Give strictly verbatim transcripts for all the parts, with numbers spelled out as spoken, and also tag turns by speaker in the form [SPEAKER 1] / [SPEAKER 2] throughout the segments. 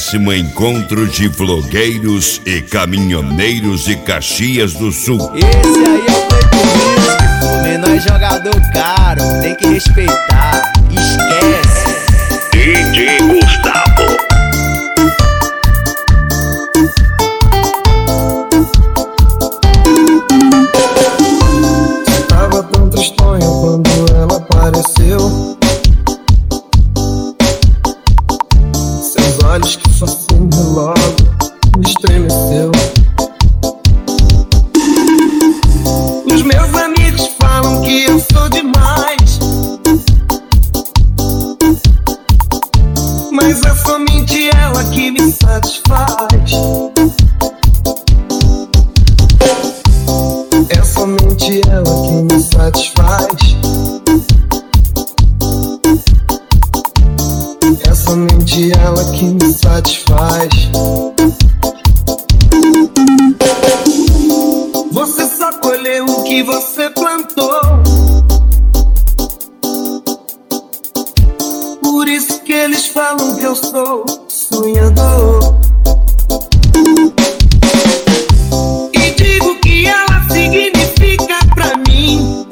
[SPEAKER 1] décimo encontro de vlogueiros e caminhoneiros de Caxias do Sul.
[SPEAKER 2] Esse aí é o Cleiton Music, o menor jogador caro, tem que respeitar, esquece.
[SPEAKER 1] D J Gustavo.
[SPEAKER 3] Tava tão tristonho quando ela apareceu. Seus olhos que fascinam logo me estremeceu. Os meus amigos falam que eu sou demais, mas é somente ela que me satisfaz. É somente ela que me satisfaz. É somente ela que me satisfaz. Você só colheu o que você plantou, por isso que eles falam que eu sou sonhador. E digo que ela significa pra mim.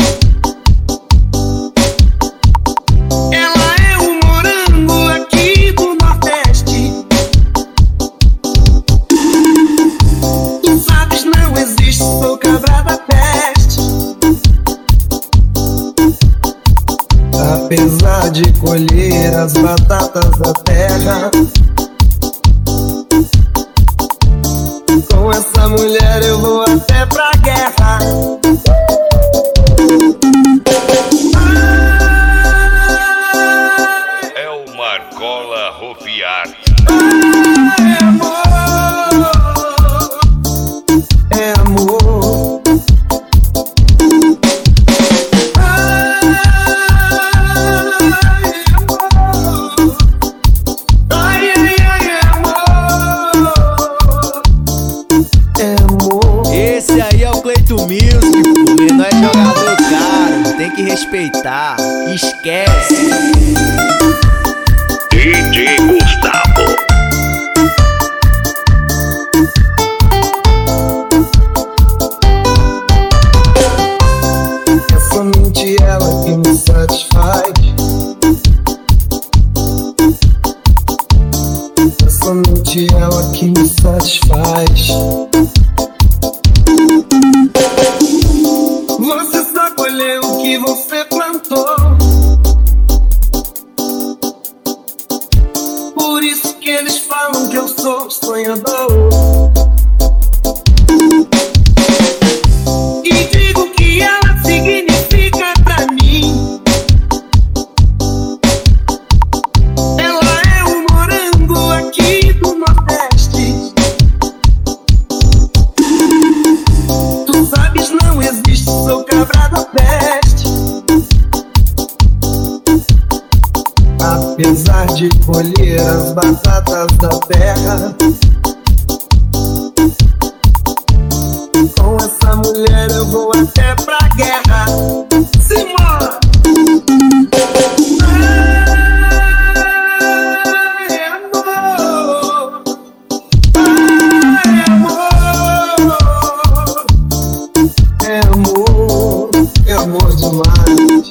[SPEAKER 3] Ela é um morango aqui do Nordeste. Tu sabes, não existe, sou cabra da peste. Apesar de colher as batatas da terra, com essa mulher eu vou até pra guerra.
[SPEAKER 1] É o Marcola Rofiar.
[SPEAKER 3] É amor, é amor. Ai, ai, ai, é amor, é amor.
[SPEAKER 2] Esse aí é o Cleiton Music, o menor jogador caro, tem que respeitar, esquece.
[SPEAKER 1] D J Gustavo.
[SPEAKER 3] É somente ela que me satisfaz. É somente ela que me satisfaz. Você só colheu o que você plantou, por isso que eles falam que eu sou sonhador. E digo que ela significa pra mim. Ela é um morango aqui do Nordeste. Tu sabes, não existe, sou cabra da peste. Apesar de colher as batatas da terra, com essa mulher eu vou até pra guerra. Simbora! Ai, amor, ai, amor, é amor, é amor demais.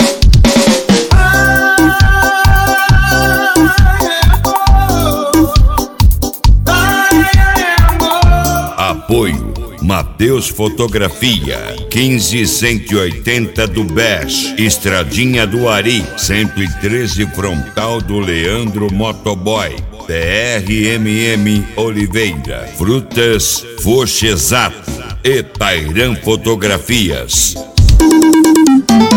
[SPEAKER 1] Apoio Mateus Fotografia, quinze cento e oitenta do B E S, Estradinha do Ari, cento e treze frontal do Leandro Motoboy, P R M M Oliveira, Frutas Fochezato e Tairã Fotografias.